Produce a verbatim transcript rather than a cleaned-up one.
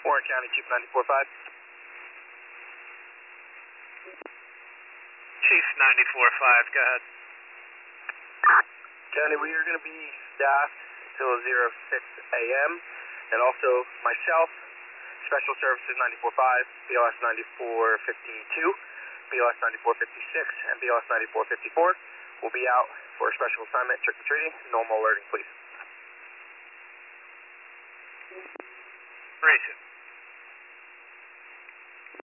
Warren County, Chief ninety-four five. Chief ninety-four five, go ahead. County, we are going to be staffed until zero six A M and also myself, Special Services ninety-four five, B L S ninety-four fifty-two, B L S ninety-four fifty-six, and B L S ninety-four fifty-four will be out for a special assignment, trick-or-treating. Normal alerting, please. Race it.